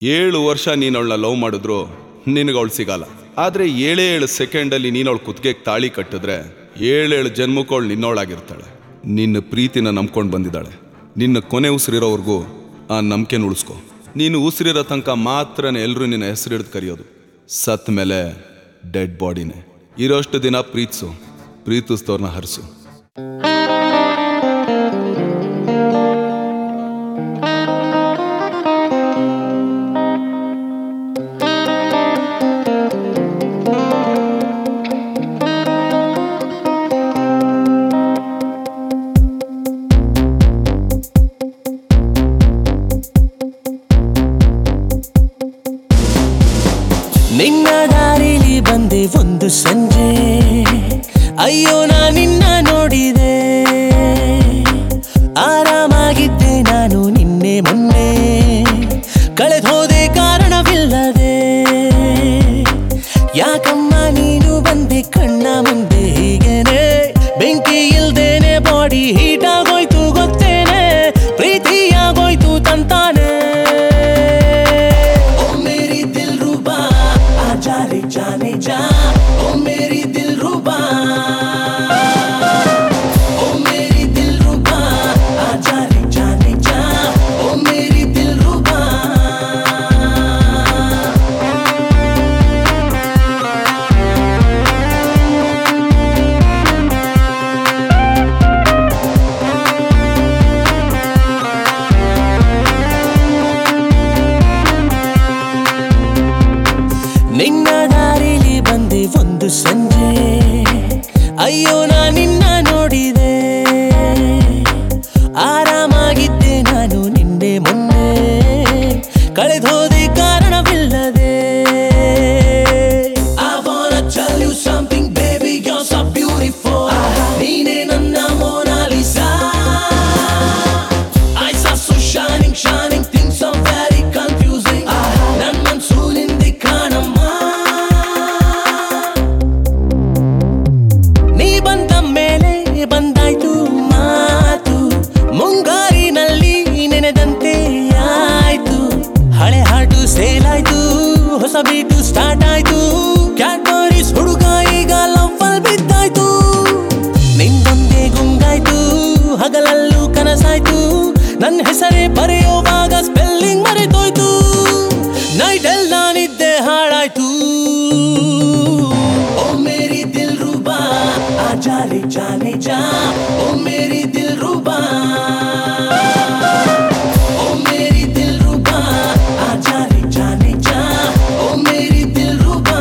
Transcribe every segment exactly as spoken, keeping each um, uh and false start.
ಏಳು ವರ್ಷ ನೀನವಳನ್ನ ಲವ್ ಮಾಡಿದ್ರು ನಿನಗವಳು ಸಿಗಲ್ಲ. ಆದರೆ ಏಳೇ ಏಳು ಸೆಕೆಂಡಲ್ಲಿ ನೀನವಳು ಕುತ್ತಿಗೆಗೆ ತಾಳಿ ಕಟ್ಟಿದ್ರೆ ಏಳೇಳು ಜನ್ಮಕ್ಕವಳು ನಿನ್ನವಳಾಗಿರ್ತಾಳೆ. ನಿನ್ನ ಪ್ರೀತಿನ ನಂಬ್ಕೊಂಡು ಬಂದಿದ್ದಾಳೆ. ನಿನ್ನ ಕೊನೆ ಉಸಿರಿರೋವರೆಗೂ ಆ ನಂಬಿಕೆನ ಉಳಿಸ್ಕೊ. ನೀನು ಉಸಿರಿರೋ ತನಕ ಮಾತ್ರನೇ ಎಲ್ಲರೂ ನಿನ್ನ ಹೆಸರು ಹಿಡಿದು ಕರೆಯೋದು. ಸತ್ತ ಮೇಲೆ ಡೆಡ್ ಬಾಡಿನೇ. ಇರೋಷ್ಟು ದಿನ ಪ್ರೀತಿಸು, ಪ್ರೀತಿಸ್ತವ್ರನ್ನ ಹರಿಸು. ನಿನ್ನ ದಾರಿಲಿ ಬಂದೆ ಒಂದು ಸಂಜೆ, ಅಯ್ಯೋ ನಾ ನಿನ್ನ ನೋಡಿದೆ. ಆರಾಮಾಗಿದ್ದೆ ನಾನು ನಿನ್ನೆ ಮೊನ್ನೆ, ಕಳೆದೋದೆ ಕಾರಣವಿಲ್ಲದೆ. ಯಾಕಮ್ಮ ನೀನು ಬಂದೆ ಕಣ್ಣ ಮುಂದೆ ಹೀಗೇನೆ, ಬೆಂಕಿ ಇಲ್ದೇನೆ ಬಾಡಿ ಹೀಟ್ ಆಗೋಯ್ತು ಗೊತ್ತೇನೆ, ಪ್ರೀತಿಯಾಗೋಯ್ತು ತಂತಾನೆ. जाने जाने जा ओ मेरी दिलरुबा, ओ मेरी दिलरुबा, आ जाने जाने जा ओ मेरी दिलरुबा. ನಿನ್ನ ದಾರಿಲಿ ಬಂದೆ ಒಂದು ಸಂಜೆ, ಅಯ್ಯೋ ನಾ ನಿನ್ನ ನೋಡಿದೆ. ಆರಾಮಾಗಿದ್ದೆ ನಾನು ನಿನ್ನೆ ಮೊನ್ನೆ, ಕಳೆದೋದೆ ಕಾರಣವಿಲ್ಲದೆ. I wanna tell you something baby, you're so beautiful. ನೀನೇ ನನ್ನ Mona Lisa. Eyes are so shining shining, things are very confusing. ನನ್ನ ಮನಸ್ಸು ನಿಂದೆ ಕಾಣಮ್ಮ. ಬಂದಾಯ್ತು ಮಾತು ಮುಂಗಾರಿನಲ್ಲಿ ನೆನೆದಂತೆ ಆಯ್ತು. ಹಳೆ ಹಾಟು ಸೇಲ್ ಆಯ್ತು, ಹೊಸ ಬೀಟು ಸ್ಟಾರ್ಟ್ ಆಯ್ತು. ಕ್ಯಾಡ್ಬರೀಸ್ ಹುಡುಗ ಈಗ ಲವ್ವಲ್ ಬಿದ್ದಾಯ್ತು. ನಿಂದೊಂದೇ ಗುಂಗಾಯ್ತು, ಹಗಲಲ್ಲೂ ಕನಸಾಯ್ತು. ನನ್ನ ಹೆಸರೇ ಬರೆಯುವಾಗ ಸ್ಪೆಲ್ಲಿಂಗ್ ಮರೆತೋಯ್ತು. ನೈಟ್ ಎಲ್ಲ ನಿದ್ದೆ ಹಾಳಾಯ್ತು. ಓ ಮೇರಿ ದಿಲ್ರುಬಾ, आ जाने जाने जा ओ मेरी दिलरुबा, ओ मेरी दिलरुबा, आ जाने जाने जा ओ मेरी दिलरुबा.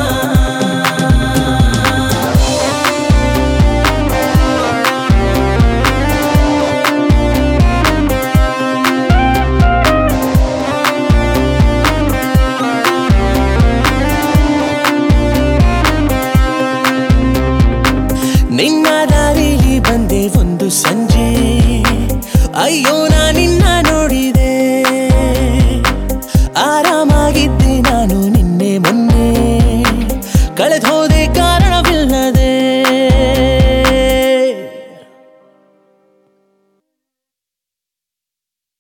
ನಿನ್ನ ದಾರಿಲಿ ಬಂದೆ ಒಂದು ಸಂಜೆ, ಅಯ್ಯೋ ನಾ ನಿನ್ನ ನೋಡಿದೆ. ಆರಾಮಾಗಿದ್ದೆ ನಾನು ನಿನ್ನೆ ಮೊನ್ನೆ, ಕಳೆದೋದೆ